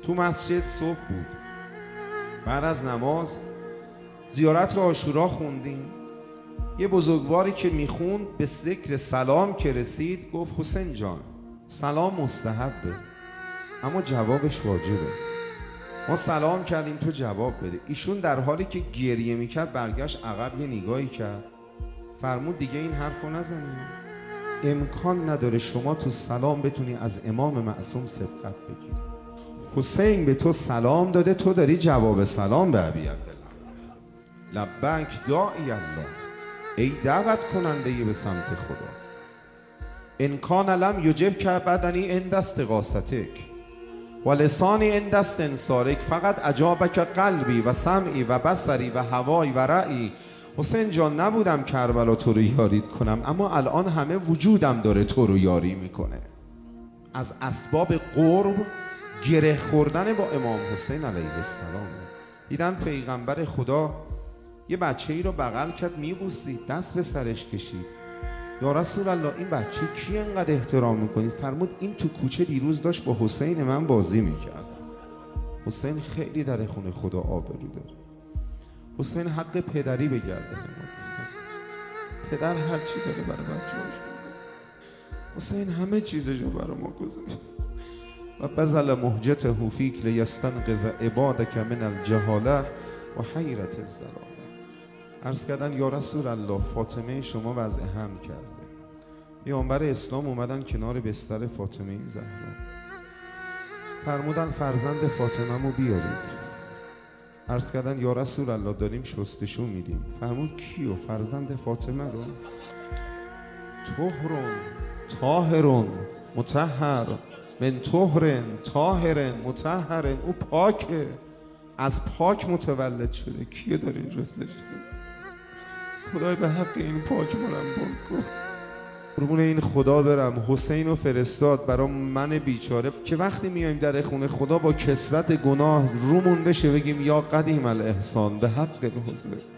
تو مسجد صبح بود. بعد از نماز زیارت عاشورا خوندیم. یه بزرگواری که میخوند به ذکر سلام که رسید گفت حسین جان سلام مستحبه اما جوابش واجبه. ما سلام کردیم تو جواب بده. ایشون در حالی که گریه میکرد برگشت عقب یه نگاهی کرد، فرمود دیگه این حرفو نزنیم. امکان نداره شما تو سلام بتونی از امام معصوم سبقت بگیری. حسین به تو سلام داده، تو داری جواب سلام به ابی عبدالله. لبیک داعی الله، ای دعوت کننده به سمت خدا. انکان لم یجب که بدنی عند استغاثتک و لسانی عند استنصارک، فقط اجابک قلبی و سمعی و بصری و هوای و رأی. حسین جان نبودم کربلا تو رو یارید کنم، اما الان همه وجودم داره تو رو یاری میکنه. از اسباب قرب گره خوردن با امام حسین علیه السلام. دیدن پیغمبر خدا یه بچه ای رو بغل کرد میبوسید، دست به سرش کشید. یا رسول الله این بچه کی انقدر احترام میکنید؟ فرمود این تو کوچه دیروز داشت با حسین من بازی میکرد. حسین خیلی در خونه خدا آبرو داره. حسین حق پدری به گردن ما. پدر هر چی داره برای بچه‌هاش میذاره. حسین همه چیزشو برای ما گذاشت. و بذل مهجته فیک لیستنقذ عبادک من الجهاله و حیرت الضلاله. عرض کردن یا رسول الله فاطمه شما وضع حمل کرده. پیامبر اسلام اومدن کنار بستر فاطمه زهرا، فرمودن فرزند فاطمه مو بیارید. عرض کردن یا رسول الله داریم شستشو میدیم. فرمود کیو؟ فرزند فاطمه رو. طهرون طاهرون مطهر من طهرن طاهرن مطهرن، او پاکه، از پاک متولد شده. کیو دارین شستشو؟ خدای به حق این پاک منم کن. قربون این خدا برم. حسین رو فرستاد برای من بیچاره که وقتی میایم در خونه خدا با کثرت گناه رومون بشه بگیم یا قدیم الاحسان به حق حسین.